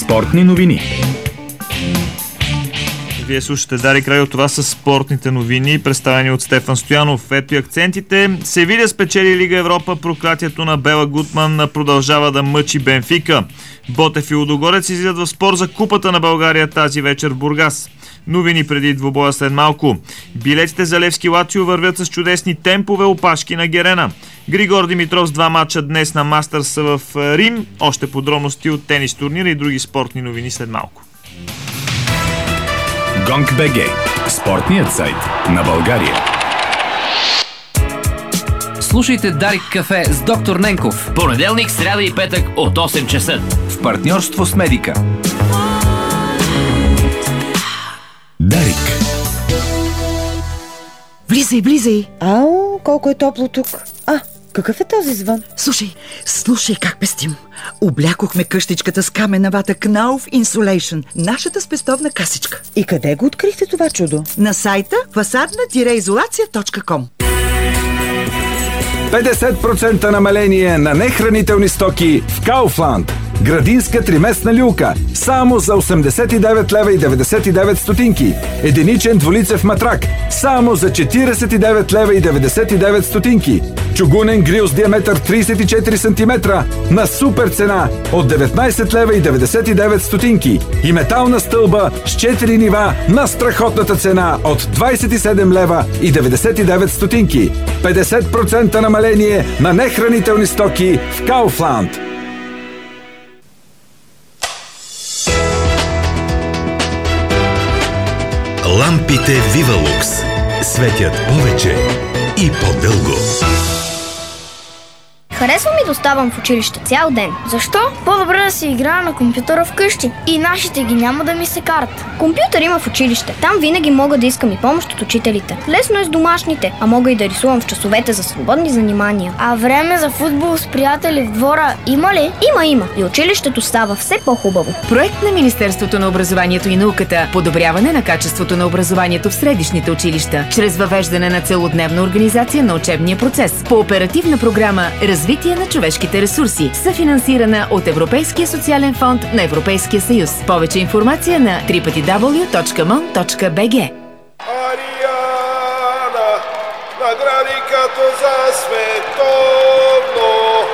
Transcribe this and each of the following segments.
Спортни новини. Вие слушате Дарик Радио, това са спортните новини, представени от Стефан Стоянов. Ето и акцентите. Севиля спечели Лига Европа, проклятието на Бела Гутман продължава да мъчи Бенфика. Ботев и Лудогорец излизат в спор за Купата на България тази вечер в Бургас. Новини преди двубоя след малко. Билетите за Левски Лацио вървят с чудесни темпове опашки на Герена. Григор Димитров с 2 мача днес на Мастърс в Рим. Още подробности от тенис турнира и други спортни новини след малко. Гонг.бг. Спортният сайт на България. Слушайте Дарик кафе с доктор Ненков. Понеделник, сряда и петък от 8 часа. В партньорство с Медика. Дарик. Влизай. Ау, колко е топло тук. Какъв е този звън? Слушай как пестим. Облякохме къщичката с камена вата Knauf Insulation, нашата спестовна касичка. И къде го открихте това чудо? На сайта fasadna-изолация.com. 50% намаление на нехранителни стоки в Kaufland. Градинска триместна люлка само за 89 лева и 99 стотинки. Единичен двулицев матрак само за 49 лева и 99 стотинки. Чугунен грил с диаметър 34 см на супер цена от 19 лева и 99 стотинки. И метална стълба с 4 нива на страхотната цена от 27 лева и 99 стотинки. 50% намаление на нехранителни стоки в Kaufland. Лампите Вивалукс светят повече и по-дълго. Харесва ми да оставам в училище цял ден. Защо? По-добре да си играя на компютъра вкъщи. И нашите ги няма да ми се карат. Компютър има в училище. Там винаги мога да искам и помощ от учителите. Лесно е с домашните, а мога и да рисувам в часовете за свободни занимания. А време за футбол с приятели в двора има ли? Има. И училището става все по-хубаво. Проект на Министерството на образованието и науката. Подобряване на качеството на образованието в средищните училища, чрез въвеждане на целодневна организация на учебния процес. По оперативна програма Развитие на човешките ресурси, съфинансирана от Европейския социален фонд на Европейския съюз. Повече информация на www.mon.bg. Ариана, награди като за световно.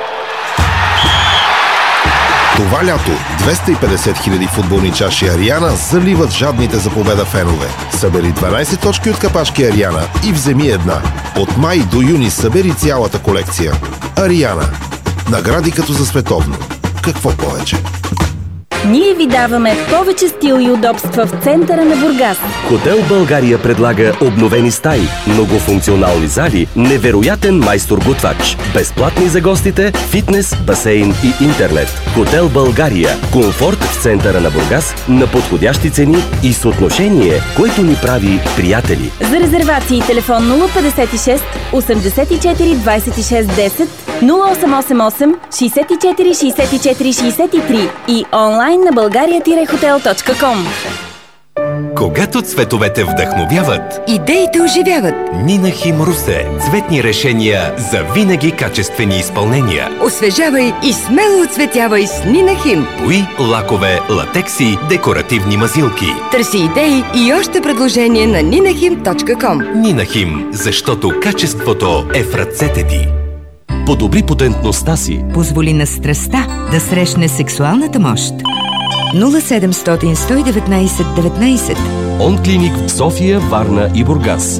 Това лято 250 000 футболни чаши Ариана заливат жадните за победа фенове. Събери 12 точки от капачки Ариана и вземи една. От май до юни събери цялата колекция. Ариана. Награди като за световно. Какво повече? Ние ви даваме повече стил и удобства в центъра на Бургас. Хотел България предлага обновени стаи, многофункционални зали, невероятен майстор-готвач, безплатни за гостите, фитнес, басейн и интернет. Хотел България. Комфорт в центъра на Бургас на подходящи цени и съотношение, което ни прави приятели. За резервации телефон 056 84 26 10, 0888 64 64 63 и онлайн на bulgaria-hotel.com. Когато цветовете вдъхновяват, идеите оживяват. Нинахим Русе. Цветни решения за винаги качествени изпълнения. Освежавай и смело оцветявай с Нинахим. Бои, лакове, латекси, декоративни мазилки. Търси идеи и още предложения на ninahim.com. Нинахим, защото качеството е в ръцете ти. Подобри потентността си. Позволи на страстта да срещне сексуалната мощ. 0700 119 19. Онклиник в София, Варна и Бургас.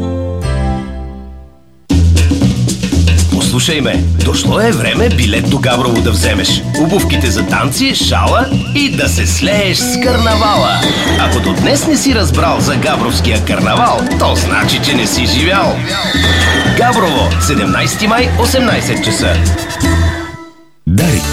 Послушай ме, дошло е време билет до Габрово да вземеш. Обувките за танци, шала и да се слееш с карнавала. Ако до днес не си разбрал за Габровския карнавал, то значи, че не си живял. Габрово, 17 май, 18 часа. Дарик.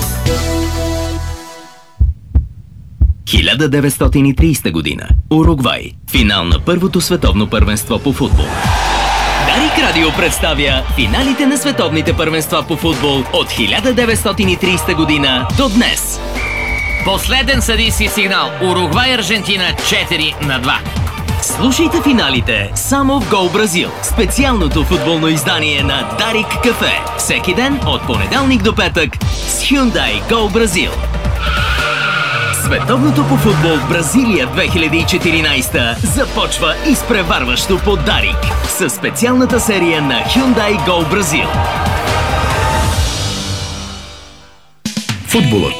1930 година. Уругвай. Финал на първото световно първенство по футбол. Дарик Радио представя финалите на световните първенства по футбол от 1930 година до днес. Последен съдийски сигнал. Уругвай, Аржентина 4-2. Слушайте финалите само в Гол Бразил. Специалното футболно издание на Дарик Кафе. Всеки ден от понеделник до петък с Hyundai Гол Бразил. Световното по футбол в Бразилия 2014 започва изпреварващо по Дарик със специалната серия на Hyundai Go Бразил. Футболът.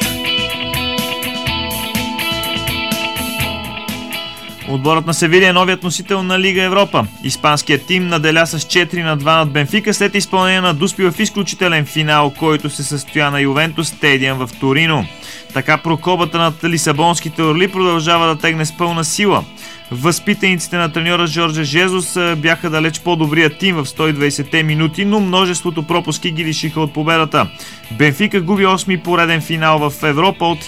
Отборът на Севилия е новият носител на Лига Европа. Испанският тим наделя с 4-2 над Бенфика след изпълнение на дуспи в изключителен финал, който се състоя на Ювентус Стадиум в Торино. Така прокобата над лисабонските орли продължава да тегне с пълна сила. Възпитаниците на треньора Жорже Жезус бяха далеч по-добрият тим в 120-те минути, но множеството пропуски ги лишиха от победата. Бенфика губи 8-ми пореден финал в Европа от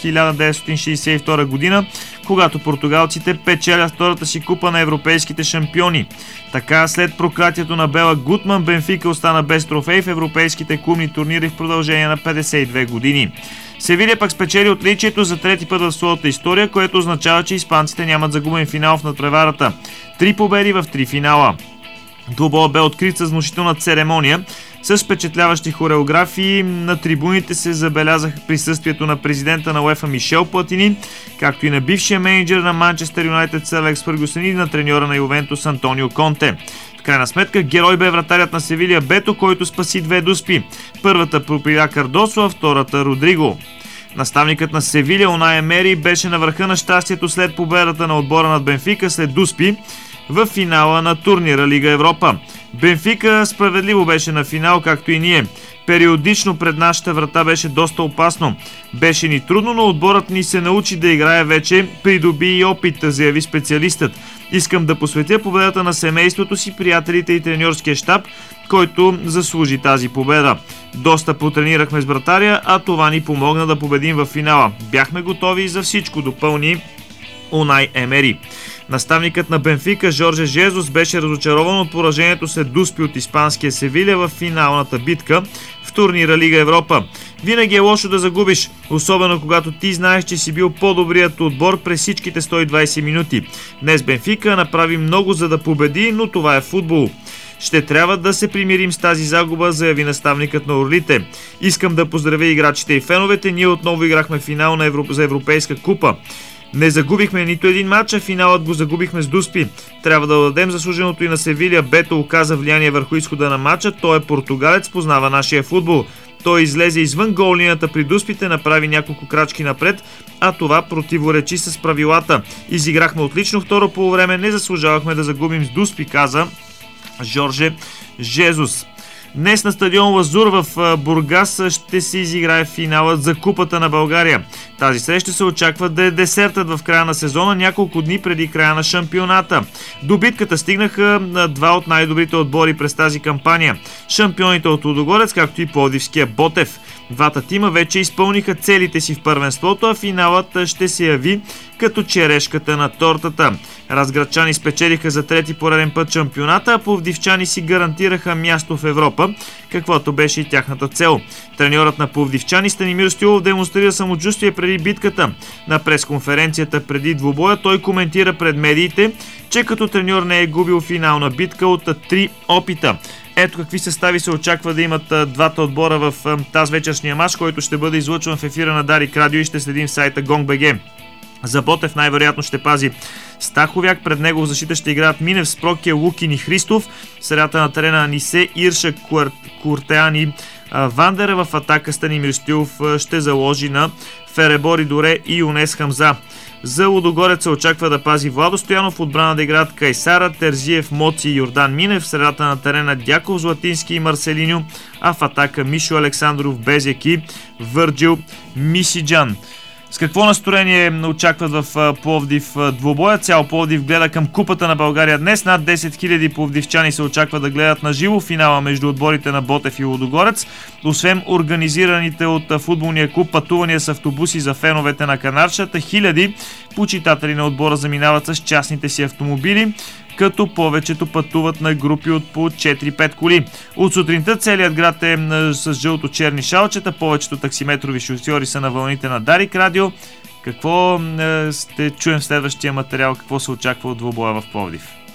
1962 година, когато португалците печелят втората си купа на европейските шампиони. Така, след проклятието на Бела Гутман, Бенфика остана без трофей в европейските клубни турнири в продължение на 52 години. Севилия пък спечели отличието за трети път в своята история, което означава, че испанците нямат загубен финал в надпреварата. 3 победи в 3 финала. Двубоят бе открит с внушителна церемония. С впечатляващи хореографии на трибуните се забелязаха присъствието на президента на УЕФА Мишел Платини, както и на бившия менеджер на Манчестър Юнайтед Сър Алекс Фъргюсън и на треньора на Ювентус Антонио Конте. В крайна сметка герой бе вратарят на Севилия Бето, който спаси 2 дуспи. Първата пропиля Кардосо, а втората Родриго. Наставникът на Севилия Унай Емери беше на върха на щастието след победата на отбора над Бенфика след дуспи в финала на турнира Лига Европа. Бенфика справедливо беше на финал, както и ние. Периодично пред нашата врата беше доста опасно. Беше ни трудно, но отборът ни се научи да играе вече, придоби и опит, заяви специалистът. Искам да посветя победата на семейството си, приятелите и треньорския щаб, който заслужи тази победа. Доста потренирахме с вратаря, а това ни помогна да победим в финала. Бяхме готови за всичко, допълни Унай Емери. Наставникът на Бенфика Жорже Жезус беше разочарован от поражението след дуспи от испанския Севилия в финалната битка в турнира Лига Европа. Винаги е лошо да загубиш, особено когато ти знаеш, че си бил по-добрият отбор през всичките 120 минути. Днес Бенфика направи много за да победи, но това е футбол. Ще трябва да се примирим с тази загуба, заяви наставникът на Орлите. Искам да поздравя играчите и феновете, ние отново играхме финал за Европейска купа. Не загубихме нито един матч, а финалът го загубихме с дуспи. Трябва да дадем заслуженото и на Севилия. Бето оказа влияние върху изхода на матча. Той е португалец, познава нашия футбол. Той излезе извън гол линията при дуспите, направи няколко крачки напред, а това противоречи с правилата. Изиграхме отлично второ полувреме, не заслужавахме да загубим с дуспи, каза Жорже Жезус. Днес на стадион Лазур в Бургас ще се изиграе финалът за Купата на България. Тази среща се очаква да е десертът в края на сезона, няколко дни преди края на шампионата. До битката стигнаха два от най-добрите отбори през тази кампания. Шампионите от Лудогорец, както и пловдивския Ботев. Двата тима вече изпълниха целите си в първенството, а финалът ще се яви като черешката на тортата. Разградчани спечелиха за трети пореден път шампионата, а пловдивчани си гарантираха място в Европа, каквото беше и тяхната цел. Треньорът на пловдивчани Станимир Стоилов демонстрира самочувствие преди битката. На пресконференцията преди двубоя той коментира пред медиите, че като треньор не е губил финална битка от 3 опита. Ето какви състави се очаква да имат двата отбора в тази вечершния мач, който ще бъде излъчван в ефира на Дарик Радио и ще следим в сайта Gong.bg. За Ботев най-вероятно ще пази Стаховяк, пред него в защита ще играят Минев, Спрокия, Лукин и Христов, в средата на терена Анисе, Ирша, Куртеани, Вандера, в атака Станимир Стоилов ще заложи на Феребори Доре и Юнес Хамза. За Лудогорец се очаква да пази Владо Стоянов, отбрана да играят Кайсара, Терзиев, Моци и Йордан Минев, в средата на терена Дяков, Златински и Марселиньо, а в атака Мишо Александров, Безек и Върджил Мисиджан. С какво настроение очакват в Пловдив двубоя? Цял Пловдив гледа към Купата на България днес. Над 10 000 пловдивчани се очаква да гледат на живо финала между отборите на Ботев и Лудогорец. Освен организираните от футболния клуб пътувания с автобуси за феновете на Канарчата, хиляди почитатели на отбора заминават с частните си автомобили, като повечето пътуват на групи от по 4-5 коли. От сутринта целият град е с жълто-черни шалчета, повечето таксиметрови шофьори са на вълните на Дарик Радио. Какво ще чуем в следващия материал, какво се очаква от двубоя в Пловдив?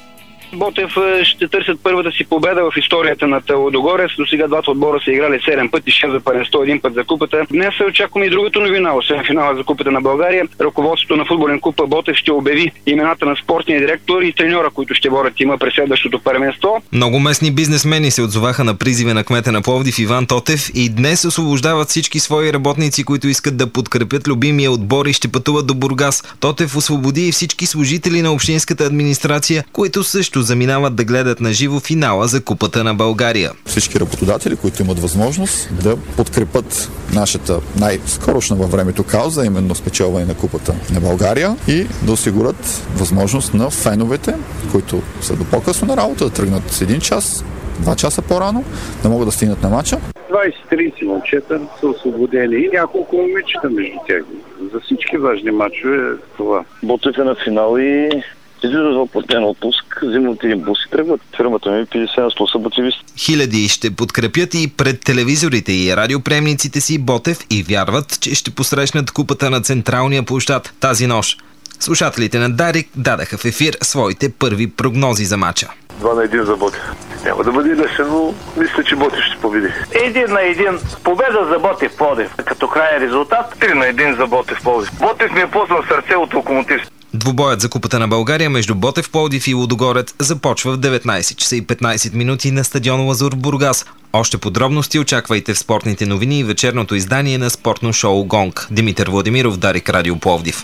Ботев ще търсят първата си победа в историята на Лудогорец. До сега двата отбора са играли 7 пъти, 6 за първенство, 1 път за купата. Днес очакваме и другата новина, освен финала за купата на България. Ръководството на футболен клуб Ботев ще обяви имената на спортния директор и треньора, които ще борят тима през следващото първенство. Много местни бизнесмени се отзоваха на призиве на кмета на Пловдив Иван Тотев и днес освобождават всички свои работници, които искат да подкрепят любимия отбор и ще пътуват до Бургас. Тотев освободи и всички служители на общинската администрация, които също заминават да гледат на живо финала за Купата на България. Всички работодатели, които имат възможност да подкрепят нашата най-скорошна във времето кауза, именно спечелване на Купата на България и да осигурят възможност на феновете, които са до по-късно на работа, да тръгнат с 1 час, 2 часа по-рано, да могат да стигнат на матча. 20-30 момчета са освободени и няколко момичета между тях. За всички важни матчове това. Ботев е на финал и излизат в платен отпуск, взимат един бус и тръгват. Фирмата ми 50-100 са ботевисти. Хиляди ще подкрепят и пред телевизорите и радиоприемниците си Ботев и вярват, че ще посрещнат Купата на централния площад тази нощ. Слушателите на Дарик дадаха в ефир своите първи прогнози за матча. 2-1 за Ботев. Няма да бъде лесен, но мисля, че Ботев ще победи. 1-1 победа за Ботев Пловдив. Като крайен резултат 3-1 за Ботев Пловдив. Ботев ми е познал сърце от Локомотив. Двубоят за Купата на България между Ботев Пловдив и Лудогорец започва в 19 часа и 15 минути на стадион Лазур в Бургас. Още подробности очаквайте в спортните новини и вечерното издание на спортно шоу Гонг. Димитър Владимиров, Дарик Радио Пловдив.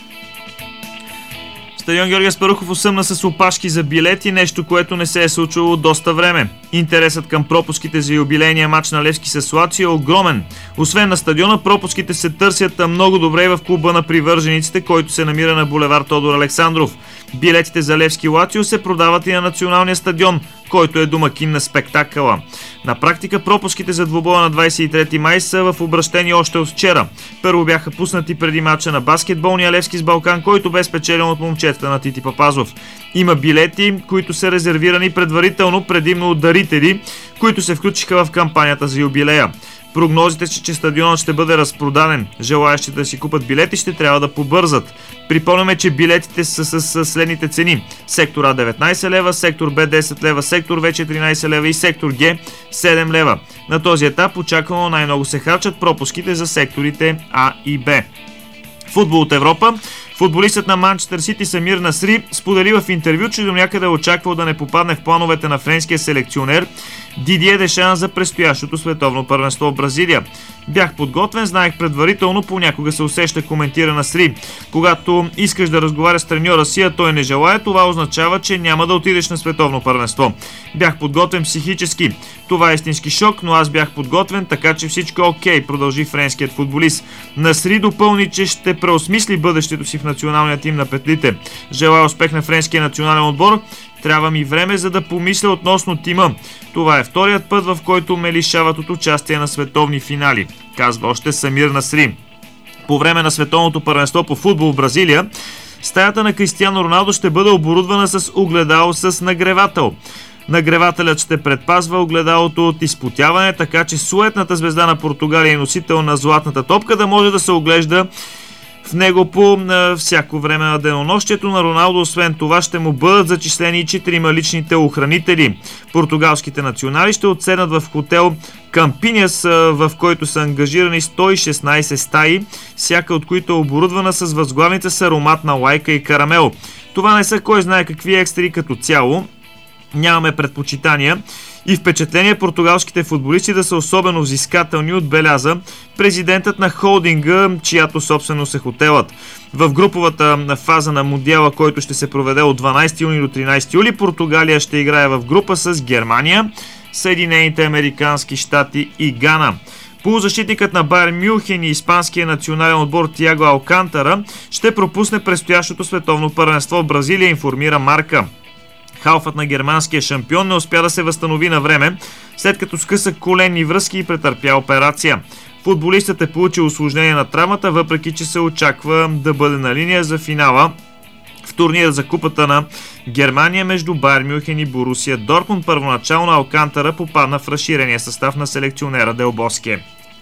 Стадион Георги Аспарухов осъмна с опашки за билети, нещо, което не се е случило доста време. Интересът към пропуските за юбилейния матч на Левски с Лацио е огромен. Освен на стадиона, пропуските се търсят много добре и в клуба на привържениците, който се намира на булевард Тодор Александров. Билетите за Левски Лацио се продават и на националния стадион, който е домакин на спектакъла. На практика пропуските за двубоя на 23 май са в обращение още от вчера. Първо бяха пуснати преди матча на баскетболния Левски с Балкан, който бе спечелен от момчетата на Тити Папазов. Има билети, които са резервирани предварително, предимно от дарители, които се включиха в кампанията за юбилея. Прогнозите са, че стадионът ще бъде разпродаден. Желаящите да си купат билети ще трябва да побързат. Припомняме, че билетите са с следните цени. Сектор А 19 лева, сектор Б 10 лева, сектор В 14 лева и сектор Г 7 лева. На този етап очаквано най-много се харчат пропуските за секторите А и Б. Футбол от Европа. Футболистът на Манчестър Сити Самир Насри сподели в интервю, че до някъде очаквал да не попадне в плановете на френския селекционер Дидие Дешан за предстоящото световно първенство в Бразилия. Бях подготвен, знаех предварително, понякога се усеща, коментира Насри. Когато искаш да разговаряш с треньора си, а той не желая, това означава, че няма да отидеш на световно първенство. Бях подготвен психически. Това е истински шок, но аз бях подготвен, така че всичко е окей, продължи френският футболист. Насри допълни, че ще преосмисли бъдещето си в националния тим на петлите. Желая успех на френския национален отбор. Трябва ми време, за да помисля относно тима. Това е вторият път, в който ме лишават от участие на световни финали, казва още Самир Насри. По време на световното първенство по футбол в Бразилия, стаята на Кристиано Роналдо ще бъде оборудвана с огледало с нагревател. Нагревателят ще предпазва огледалото от изпотяване, така че суетната звезда на Португалия и носител на златната топка да може да се оглежда в него по всяко време на денонощието на Роналдо. Освен това ще му бъдат зачислени и 4 личните охранители. Португалските национали ще отседнат в хотел Кампиняс, в който са ангажирани 116 стаи, всяка от които е оборудвана с възглавница с аромат на лайка и карамел. Това не са кой знае какви екстри като цяло. Нямаме предпочитания и впечатление португалските футболисти да са особено взискателни, отбеляза президентът на холдинга, чиято собственост е хотелът. В груповата фаза на Мундиала, който ще се проведе от 12 юни до 13 юли, Португалия ще играе в група с Германия, Съединените американски щати и Гана. Полузащитникът на Байерн Мюнхен и испанския национален отбор Тиаго Алкантара ще пропусне предстоящото световно първенство в Бразилия, информира Марка. Халфът на германския шампион не успя да се възстанови на време, след като скъса коленни връзки и претърпя операция. Футболистът е получил усложнение на травмата, въпреки че се очаква да бъде на линия за финала в турнира за купата на Германия между Байерн Мюнхен и Борусия Дортмунд. Първоначално Алкантара попадна в разширения състав на селекционера Дел Боске.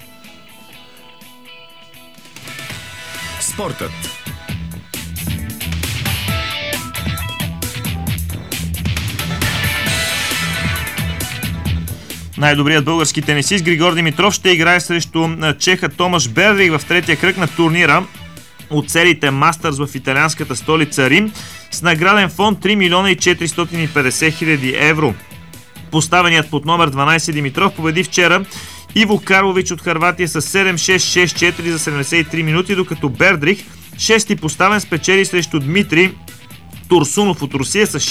Спортът. Най-добрият български тенисист Григор Димитров ще играе срещу чеха Томаш Бердрих в третия кръг на турнира от сериите Мастърс в италианската столица Рим с награден фонд 3 милиона и 450 хиляди евро. Поставеният под номер 12 Димитров победи вчера Иво Карлович от Хърватия с 7-6-6-4 за 73 минути, докато Бердрих, шести поставен, спечели срещу Дмитрий Турсунов от Русия с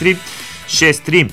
6-4-6-3.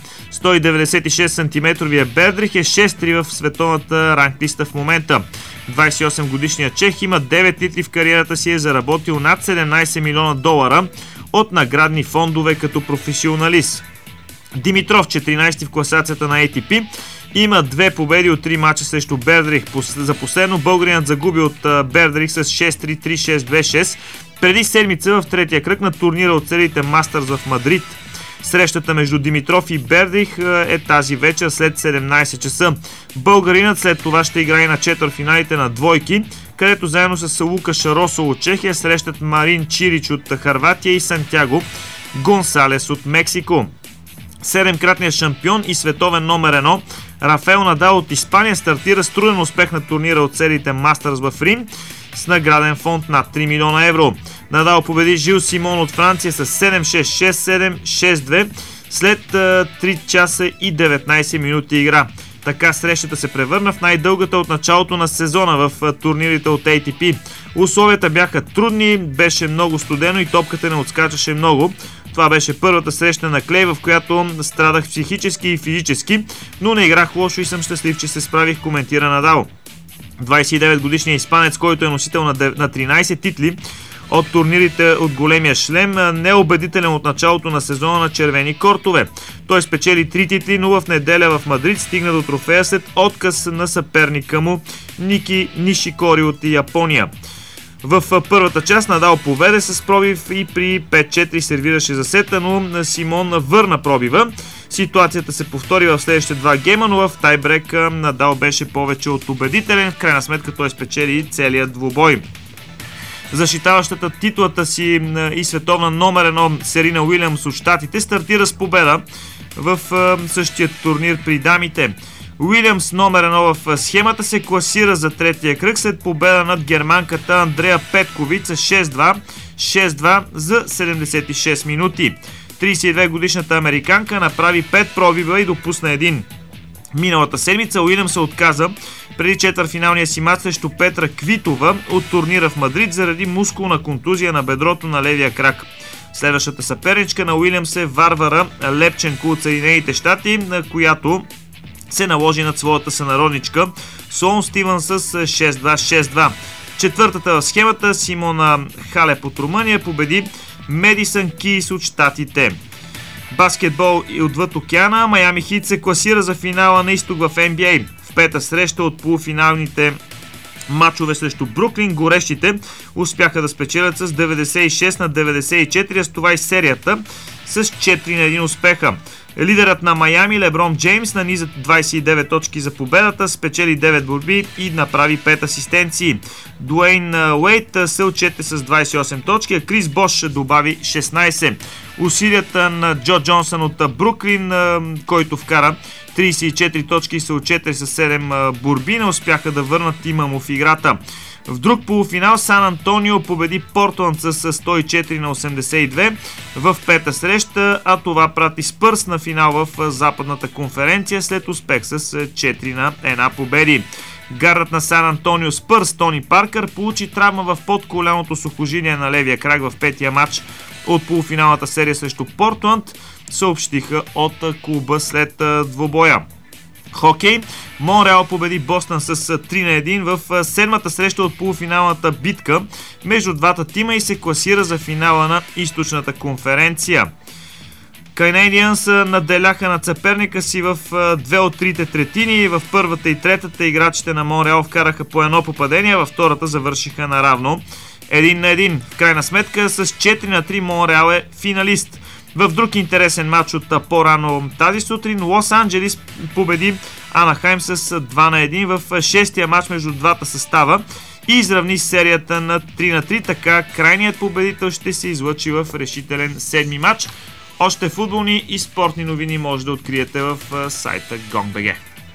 196 см Бердрих е 6-3 в световната ранглиста в момента. 28 годишният чех има 9 титли в кариерата си и е заработил над 17 милиона долара от наградни фондове като професионалист. Димитров, 14 в класацията на ATP, има 2 победи от 3 мача срещу Бердрих. За последно българинът загуби от Бердрих с 6-3-3-6-2-6 преди седмица в третия кръг на турнира от сериите Мастърс в Мадрид. Срещата между Димитров и Бердрих е тази вечер след 17 часа. Българинът след това ще играе на четвъртфиналите на двойки, където заедно с Лукаш Росол от Чехия срещат Марин Чирич от Хърватия и Сантяго Гонсалес от Мексико. 7-кратният шампион и световен номер 1 Рафаел Надал от Испания стартира с труден успех на турнира от сериите Мастърс в Рим с награден фонд над 3 милиона евро. Надал победи Жил Симон от Франция с 7-6, 6-7, 6-2 след 3 часа и 19 минути игра. Така срещата се превърна в най-дългата от началото на сезона в турнирите от ATP. Условията бяха трудни, беше много студено и топката не отскачаше много. Това беше първата среща на клей, в която страдах психически и физически, но не играх лошо и съм щастлив, че се справих, коментира Надал. 29 годишният испанец, който е носител на 13 титли от турнирите от големия шлем, не е убедителен от началото на сезона на червени кортове. Той спечели 3 титли, но в неделя в Мадрид стигна до трофея след отказ на съперника му Ники Нишикори от Япония. В първата част Надал поведе с пробив и при 5-4 сервираше за сета, но Симон върна пробива. Ситуацията се повтори в следващите 2 гейма, но в тайбрек Надал беше повече от убедителен. В крайна сметка той спечели целият двубой. Защитаващата титлата си и световна номер 1 Серина Уилямс от Щатите стартира с победа в същия турнир при дамите. Уилямс, номер 1 в схемата, се класира за третия кръг след победа над германката Андрея Петковиц с 6-2, 6-2 за 76 минути. 32 годишната американка направи 5 пробива и допусна един. Миналата седмица Уилямс се отказа преди четвъртфиналния си мач срещу Петра Квитова от турнира в Мадрид заради мускулна контузия на бедрото на левия крак. Следващата съперничка на Уилямс е Варвара Лепченко от Съединените щати, на която се наложи над своята сънародничка Солон Стивън с 6-2-6-2. Четвъртата в схемата Симона Халеп от Румъния победи Медисън Кийс от Щатите. Баскетбол и отвъд океана, Майами Хит се класира за финала на изток в NBA. В пета среща от полуфиналните мачове срещу Бруклин, горещите успяха да спечелят с 96-94, а с това и серията с 4-1 успеха. Лидерът на Майами Леброн Джеймс наниза 29 точки за победата, спечели 9 борби и направи 5 асистенции. Дуейн Уейт се отчете с 28 точки, а Крис Бош добави 16. Усилията на Джо Джонсън от Бруклин, който вкара 34 точки и се отчете с 7 борби, не успяха да върнат тима му в играта. В друг полуфинал Сан Антонио победи Портланд с 104-82 в пета среща, а това прати Спърс на финал в Западната конференция след успех с 4-1 победи. Гардът на Сан Антонио Спърс Тони Паркър получи травма в подколяното сухожилие на левия крак в петия матч от полуфиналната серия срещу Портланд, съобщиха от клуба след двубоя. Хокей. Монреал победи Бостън с 3-1 в седмата среща от полуфиналната битка между двата тима и се класира за финала на източната конференция. Канадиънс наделяха над съперника си в 2 от 3 третини. В първата и третата играчите на Монреал вкараха по едно попадение, във втората завършиха наравно 1-1. В крайна сметка с 4-3 Монреал е финалист. В друг интересен матч от по-рано тази сутрин Лос Анджелис победи Анахайм с 2-1 в шестия матч между двата състава и изравни серията на 3-3, така крайният победител ще се излъчи в решителен седми матч. Още футболни и спортни новини може да откриете в сайта GONG.BG.